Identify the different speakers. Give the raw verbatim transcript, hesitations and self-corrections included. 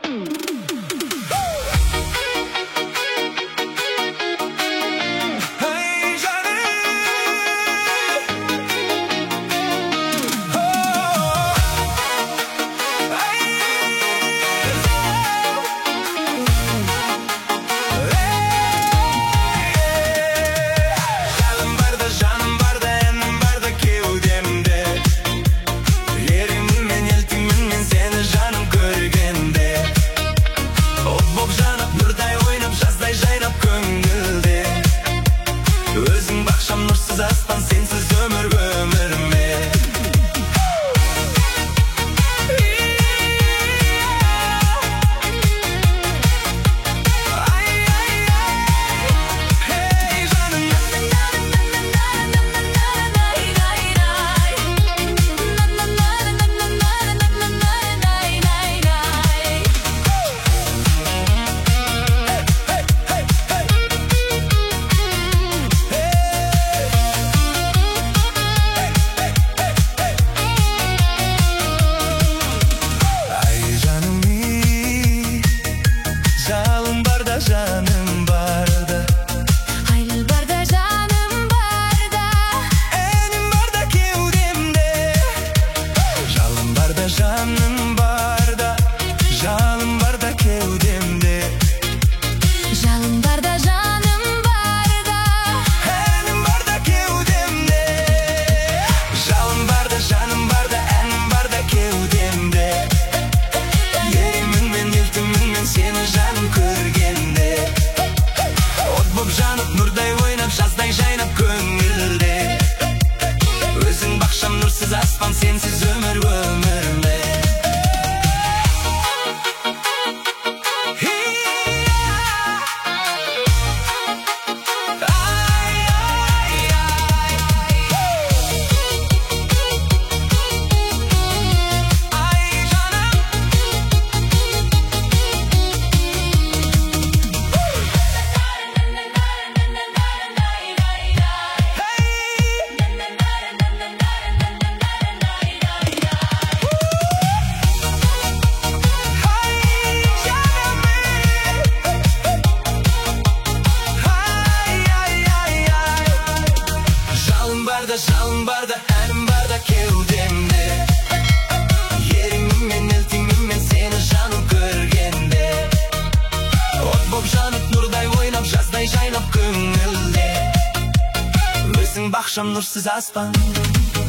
Speaker 1: Nurсыз аспан, сенсіз өмір өмірме. Жаным барда,
Speaker 2: айлы барда жаным барда,
Speaker 1: әнім барда кеудемде. Жалын барда жаным барда, жалын барда кеудемде.
Speaker 2: жалын барда жаным барда,
Speaker 1: әнім барда кеудемде. Жалын барда жаным барда, әнім барда кеудемде. Еремін мен елтімін мен сені жаным көргенде. От боп жанып нұрдай ойнап, жаздай жайнап көңілде. Өзің бақшам, нұрсыз аспан, сенсіз өмір өмірме. Жалын барда, әнім барда кеудемде. Ерімім мен елтімім мен сені жаным көргенде. От боп жанып нұрдай ойнап, жаздай жайнап көңілде. Өзің бақшам, нұрсыз аспан.